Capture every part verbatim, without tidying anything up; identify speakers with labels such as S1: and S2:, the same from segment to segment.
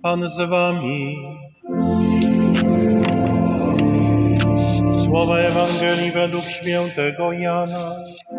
S1: Pan z wami. Słowa Ewangelii według świętego Jana.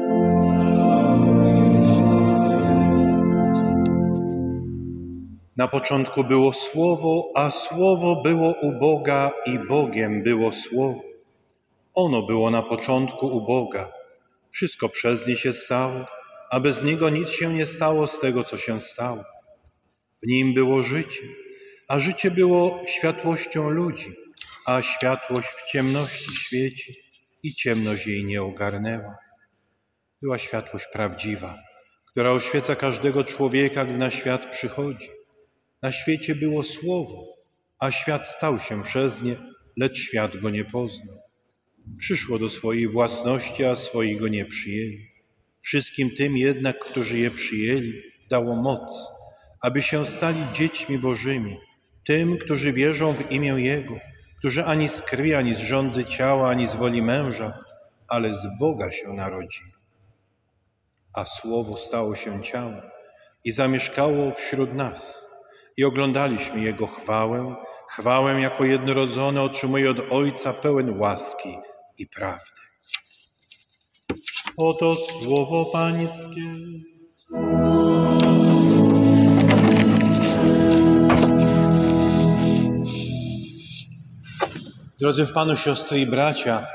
S1: Na początku było Słowo, a Słowo było u Boga i Bogiem było Słowo. Ono było na początku u Boga. Wszystko przez nie się stało, a bez Niego nic się nie stało z tego, co się stało. W Nim było życie, a życie było światłością ludzi, a światłość w ciemności świeci i ciemność jej nie ogarnęła. Była światłość prawdziwa, która oświeca każdego człowieka, gdy na świat przychodzi. Na świecie było Słowo, a świat stał się przez nie, lecz świat go nie poznał. Przyszło do swojej własności, a swoi go nie przyjęli. Wszystkim tym jednak, którzy je przyjęli, dało moc, aby się stali dziećmi Bożymi, tym, którzy wierzą w imię Jego, którzy ani z krwi, ani z żądzy ciała, ani z woli męża, ale z Boga się narodzili. A Słowo stało się ciałem i zamieszkało wśród nas. I oglądaliśmy Jego chwałę, chwałę jako jednorodzony, otrzymuje od Ojca, pełen łaski i prawdy. Oto Słowo Pańskie. Drodzy w Panu siostry i bracia,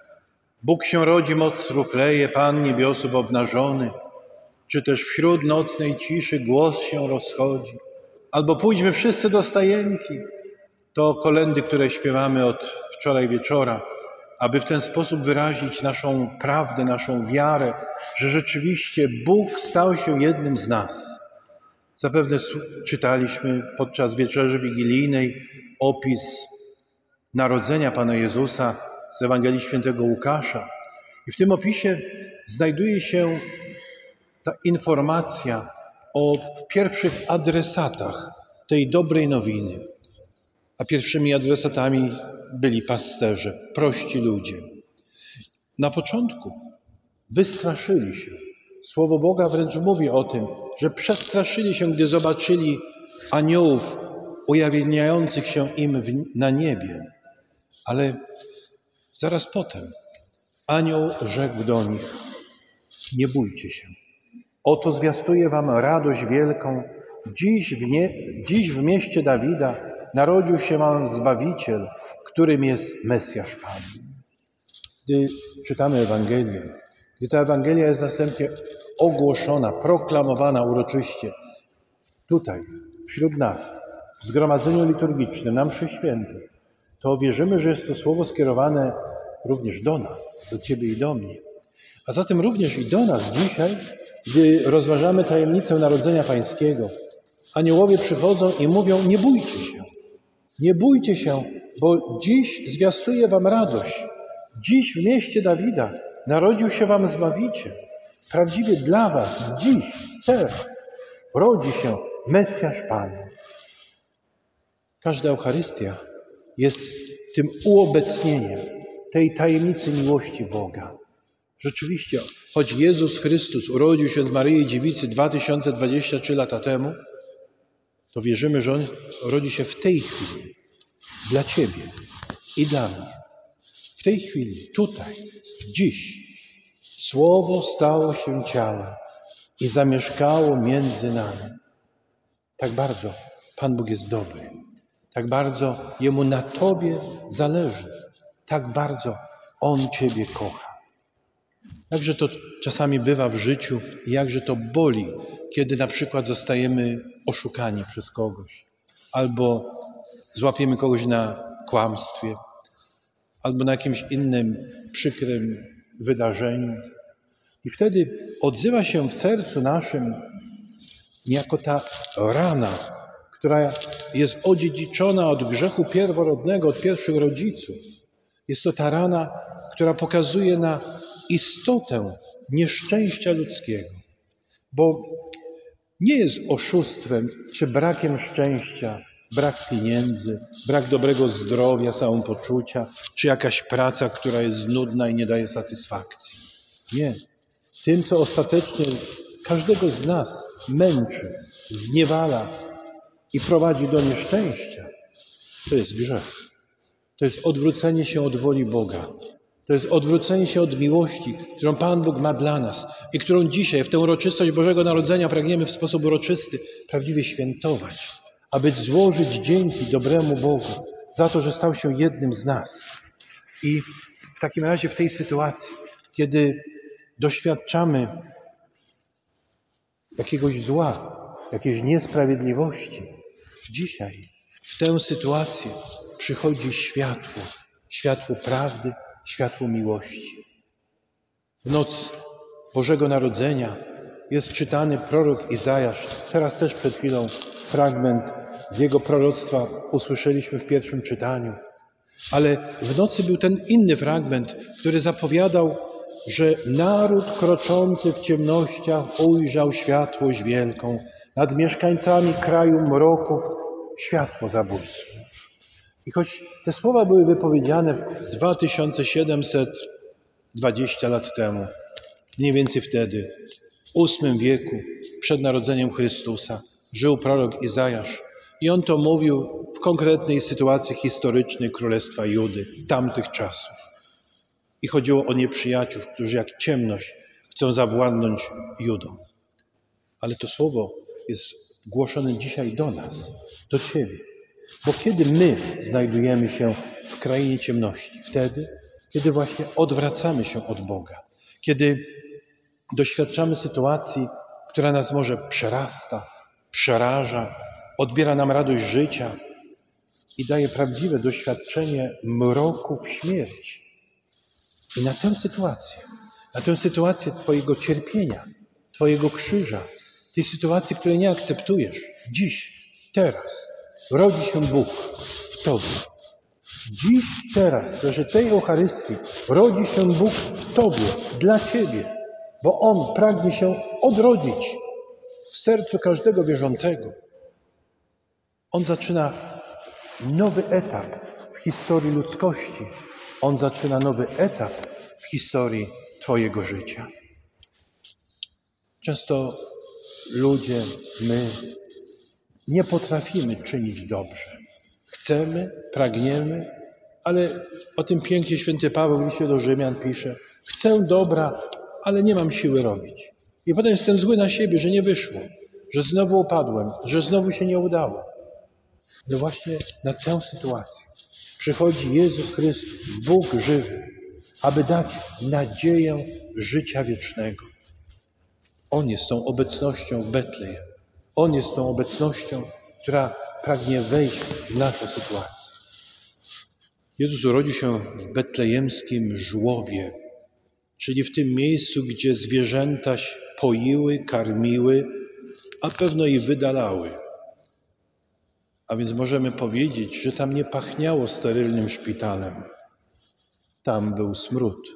S1: Bóg się rodzi, moc trukleje, Pan niebiosów obnażony, czy też wśród nocnej ciszy głos się rozchodzi, albo pójdźmy wszyscy do stajenki. To kolędy, które śpiewamy od wczoraj wieczora, aby w ten sposób wyrazić naszą prawdę, naszą wiarę, że rzeczywiście Bóg stał się jednym z nas. Zapewne czytaliśmy podczas wieczerzy wigilijnej opis narodzenia Pana Jezusa z Ewangelii Świętego Łukasza. I w tym opisie znajduje się ta informacja o pierwszych adresatach tej dobrej nowiny. A pierwszymi adresatami byli pasterze, prości ludzie. Na początku wystraszyli się. Słowo Boga wręcz mówi o tym, że przestraszyli się, gdy zobaczyli aniołów ujawniających się im w, na niebie. Ale zaraz potem anioł rzekł do nich: nie bójcie się. Oto zwiastuję wam radość wielką. Dziś w, nie, dziś w mieście Dawida narodził się wam Zbawiciel, którym jest Mesjasz Pan. Gdy czytamy Ewangelię, gdy ta Ewangelia jest następnie ogłoszona, proklamowana uroczyście tutaj, wśród nas, w zgromadzeniu liturgicznym, na mszy świętej, to wierzymy, że jest to słowo skierowane również do nas, do Ciebie i do mnie. A zatem również i do nas dzisiaj, gdy rozważamy tajemnicę Narodzenia Pańskiego, aniołowie przychodzą i mówią: nie bójcie się, nie bójcie się, bo dziś zwiastuję wam radość. Dziś w mieście Dawida narodził się wam Zbawiciel. Prawdziwie dla was, dziś, teraz rodzi się Mesjasz Pan. Każda Eucharystia jest tym uobecnieniem tej tajemnicy miłości Boga. Rzeczywiście, choć Jezus Chrystus urodził się z Maryi Dziewicy dwa tysiące dwadzieścia trzy lata temu, to wierzymy, że On rodzi się w tej chwili, dla Ciebie i dla mnie. W tej chwili, tutaj, dziś, Słowo stało się ciałem i zamieszkało między nami. Tak bardzo Pan Bóg jest dobry, tak bardzo Jemu na Tobie zależy, tak bardzo On Ciebie kocha. Jakże to czasami bywa w życiu i jakże to boli, kiedy na przykład zostajemy oszukani przez kogoś, albo złapiemy kogoś na kłamstwie, albo na jakimś innym przykrym wydarzeniu. I wtedy odzywa się w sercu naszym niejako ta rana, która jest odziedziczona od grzechu pierworodnego, od pierwszych rodziców. Jest to ta rana, która pokazuje na istotę nieszczęścia ludzkiego. Bo nie jest oszustwem czy brakiem szczęścia, brak pieniędzy, brak dobrego zdrowia, samopoczucia, czy jakaś praca, która jest nudna i nie daje satysfakcji. Nie. Tym, co ostatecznie każdego z nas męczy, zniewala, i prowadzi do nieszczęścia, to jest grzech. To jest odwrócenie się od woli Boga. To jest odwrócenie się od miłości, którą Pan Bóg ma dla nas i którą dzisiaj w tę uroczystość Bożego Narodzenia pragniemy w sposób uroczysty, prawdziwie świętować, aby złożyć dzięki dobremu Bogu za to, że stał się jednym z nas. I w takim razie w tej sytuacji, kiedy doświadczamy jakiegoś zła, jakiejś niesprawiedliwości, dzisiaj w tę sytuację przychodzi światło, światło prawdy, światło miłości. W noc Bożego Narodzenia jest czytany prorok Izajasz. Teraz też przed chwilą fragment z jego proroctwa usłyszeliśmy w pierwszym czytaniu. Ale w nocy był ten inny fragment, który zapowiadał, że naród kroczący w ciemnościach ujrzał światłość wielką. Nad mieszkańcami kraju mroków światło zabłysło. I choć te słowa były wypowiedziane dwa tysiące siedemset dwadzieścia lat temu, mniej więcej wtedy, w ósmym wieku, przed narodzeniem Chrystusa, żył prorok Izajasz. I on to mówił w konkretnej sytuacji historycznej Królestwa Judy, tamtych czasów. I chodziło o nieprzyjaciół, którzy jak ciemność chcą zawładnąć Judą. Ale to słowo jest głoszone dzisiaj do nas, do Ciebie. Bo kiedy my znajdujemy się w krainie ciemności? Wtedy, kiedy właśnie odwracamy się od Boga. Kiedy doświadczamy sytuacji, która nas może przerasta, przeraża, odbiera nam radość życia i daje prawdziwe doświadczenie mroków śmierci. I na tę sytuację, na tę sytuację Twojego cierpienia, Twojego krzyża, tej sytuacji, której nie akceptujesz, dziś, teraz, rodzi się Bóg w Tobie. Dziś, teraz, że tej Eucharystii rodzi się Bóg w Tobie, dla Ciebie, bo On pragnie się odrodzić w sercu każdego wierzącego. On zaczyna nowy etap w historii ludzkości. On zaczyna nowy etap w historii Twojego życia. Często ludzie, my nie potrafimy czynić dobrze. Chcemy, pragniemy, ale o tym pięknie święty Paweł w liście do Rzymian pisze: chcę dobra, ale nie mam siły robić. I potem jestem zły na siebie, że nie wyszło, że znowu upadłem, że znowu się nie udało. No właśnie na tę sytuację przychodzi Jezus Chrystus, Bóg żywy, aby dać nadzieję życia wiecznego. On jest tą obecnością w Betlejem. On jest tą obecnością, która pragnie wejść w naszą sytuację. Jezus urodził się w betlejemskim żłobie, czyli w tym miejscu, gdzie zwierzęta poiły, karmiły, a pewno i wydalały. A więc możemy powiedzieć, że tam nie pachniało sterylnym szpitalem. Tam był smród.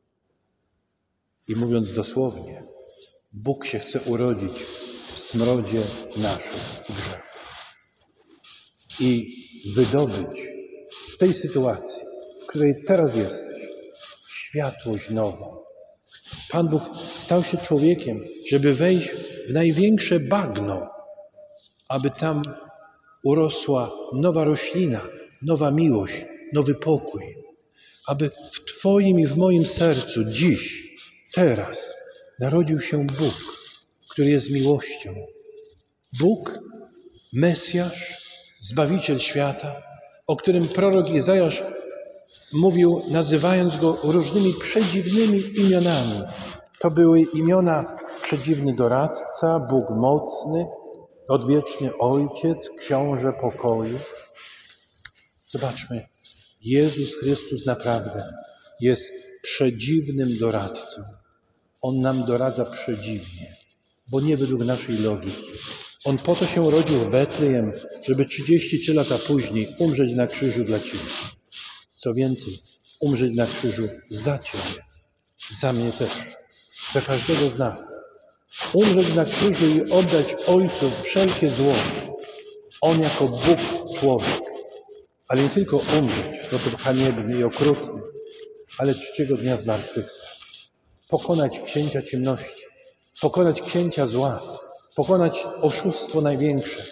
S1: I mówiąc dosłownie, Bóg się chce urodzić w smrodzie naszych grzechów. I wydobyć z tej sytuacji, w której teraz jesteś, światłość nową. Pan Bóg stał się człowiekiem, żeby wejść w największe bagno, aby tam urosła nowa roślina, nowa miłość, nowy pokój. Aby w Twoim i w moim sercu dziś, teraz narodził się Bóg, który jest miłością. Bóg, Mesjasz, Zbawiciel świata, o którym prorok Izajasz mówił, nazywając Go różnymi przedziwnymi imionami. To były imiona przedziwny doradca, Bóg mocny, odwieczny Ojciec, Książę pokoju. Zobaczmy, Jezus Chrystus naprawdę jest przedziwnym doradcą. On nam doradza przedziwnie, bo nie według naszej logiki. On po to się urodził w Betlejem, żeby trzydzieści trzy lata później umrzeć na krzyżu dla Ciebie. Co więcej, umrzeć na krzyżu za Ciebie, za mnie też, za każdego z nas. Umrzeć na krzyżu i oddać Ojcu wszelkie zło. On jako Bóg człowiek, ale nie tylko umrzeć w sposób haniebny i okrutny, ale trzeciego dnia zmartwychwstać. Pokonać księcia ciemności, pokonać księcia zła, pokonać oszustwo największe,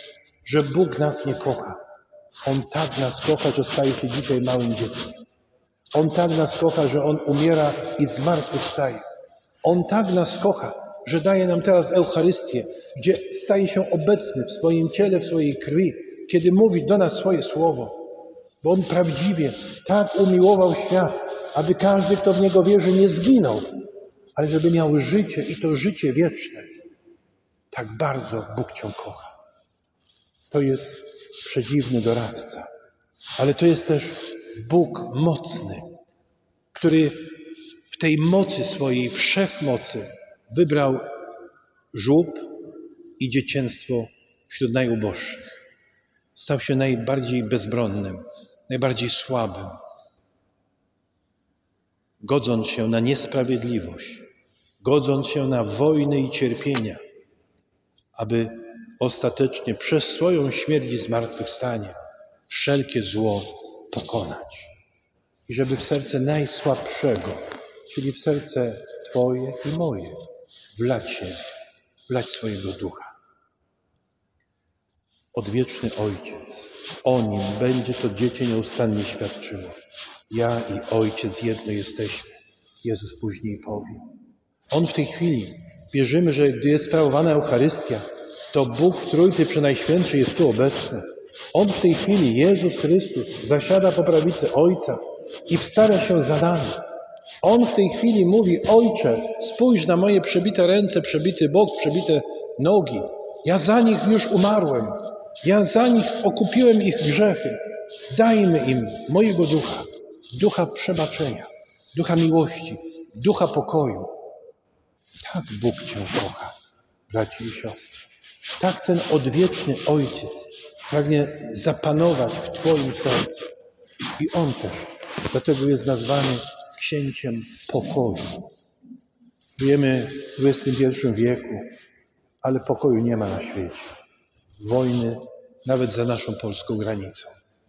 S1: że Bóg nas nie kocha. On tak nas kocha, że staje się dzisiaj małym dzieckiem. On tak nas kocha, że On umiera i zmartwychwstaje. On tak nas kocha, że daje nam teraz Eucharystię, gdzie staje się obecny w swoim ciele, w swojej krwi, kiedy mówi do nas swoje słowo. Bo On prawdziwie tak umiłował świat, aby każdy, kto w Niego wierzy, nie zginął, ale żeby miał życie i to życie wieczne. Tak bardzo Bóg Cię kocha. To jest przedziwny doradca, ale to jest też Bóg mocny, który w tej mocy swojej, wszechmocy wybrał żłób i dziecięstwo wśród najuboższych. Stał się najbardziej bezbronnym, najbardziej słabym, godząc się na niesprawiedliwość, godząc się na wojny i cierpienia, aby ostatecznie przez swoją śmierć i zmartwychwstanie wszelkie zło pokonać. I żeby w serce najsłabszego, czyli w serce Twoje i moje, wlać się, wlać swojego ducha. Odwieczny Ojciec, o Nim będzie to dziecię nieustannie świadczyło. Ja i Ojciec jedno jesteśmy. Jezus później powie. On w tej chwili, wierzymy, że gdy jest sprawowana Eucharystia, to Bóg w Trójcy Przenajświętszy jest tu obecny. On w tej chwili, Jezus Chrystus, zasiada po prawicy Ojca i wstawia się za nami. On w tej chwili mówi: Ojcze, spójrz na moje przebite ręce, przebity bok, przebite nogi. Ja za nich już umarłem. Ja za nich okupiłem ich grzechy. Dajmy im mojego ducha, ducha przebaczenia, ducha miłości, ducha pokoju. Tak Bóg Cię kocha, braci i siostry. Tak ten odwieczny Ojciec pragnie zapanować w Twoim sercu. I On też dlatego jest nazwany księciem pokoju. Żyjemy w dwudziestym pierwszym wieku, ale pokoju nie ma na świecie. Wojny nawet za naszą polską granicą.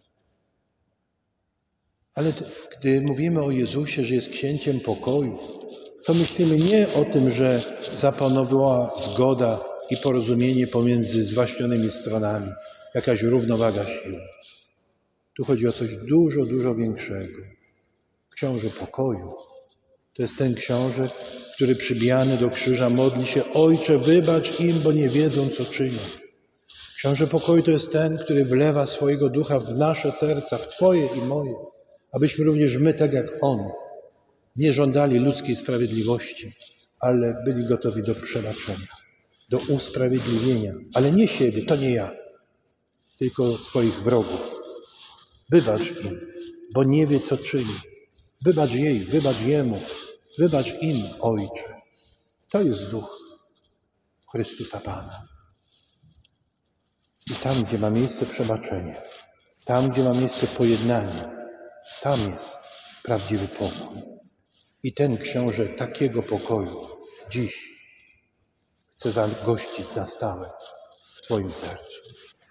S1: Ale gdy mówimy o Jezusie, że jest księciem pokoju, to myślimy nie o tym, że zapanowała zgoda i porozumienie pomiędzy zwaśnionymi stronami, jakaś równowaga sił. Tu chodzi o coś dużo, dużo większego. Książę pokoju to jest ten książę, który przybijany do krzyża modli się: Ojcze, wybacz im, bo nie wiedzą, co czynią. Książę pokoju to jest ten, który wlewa swojego ducha w nasze serca, w Twoje i moje, abyśmy również my, tak jak On, nie żądali ludzkiej sprawiedliwości, ale byli gotowi do przebaczenia, do usprawiedliwienia, ale nie siebie, to nie ja, tylko swoich wrogów. Wybacz im, bo nie wie, co czyni. Wybacz jej, wybacz jemu, wybacz im, Ojcze. To jest duch Chrystusa Pana. I tam, gdzie ma miejsce przebaczenie, tam, gdzie ma miejsce pojednanie, tam jest prawdziwy pokój. I ten książę takiego pokoju dziś chce zagościć na stałe w Twoim sercu.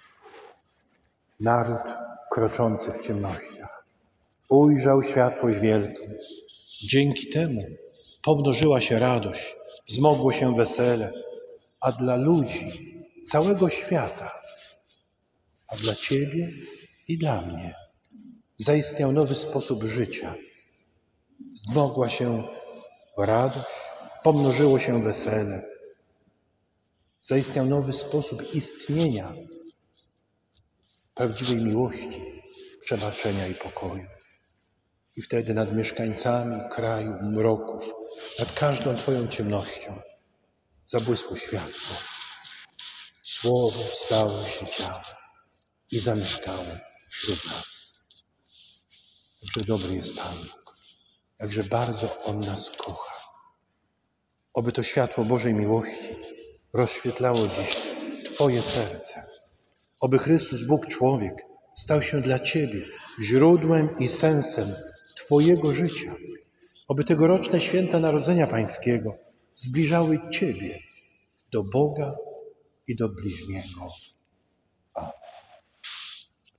S1: Naród kroczący w ciemnościach ujrzał światłość wielką. Dzięki temu pomnożyła się radość, wzmogło się wesele, a dla ludzi całego świata, a dla Ciebie i dla mnie zaistniał nowy sposób życia. Wzmogła się radość, pomnożyło się wesele. Zaistniał nowy sposób istnienia prawdziwej miłości, przebaczenia i pokoju. I wtedy nad mieszkańcami kraju mroków, nad każdą Twoją ciemnością zabłysło światło. Słowo stało się ciałem i zamieszkało wśród nas. Jakże dobry jest Pan Bóg, jakże bardzo On nas kocha. Oby to światło Bożej miłości rozświetlało dziś Twoje serce. Oby Chrystus, Bóg człowiek, stał się dla Ciebie źródłem i sensem Twojego życia. Oby tegoroczne święta Narodzenia Pańskiego zbliżały Ciebie do Boga i do bliźniego.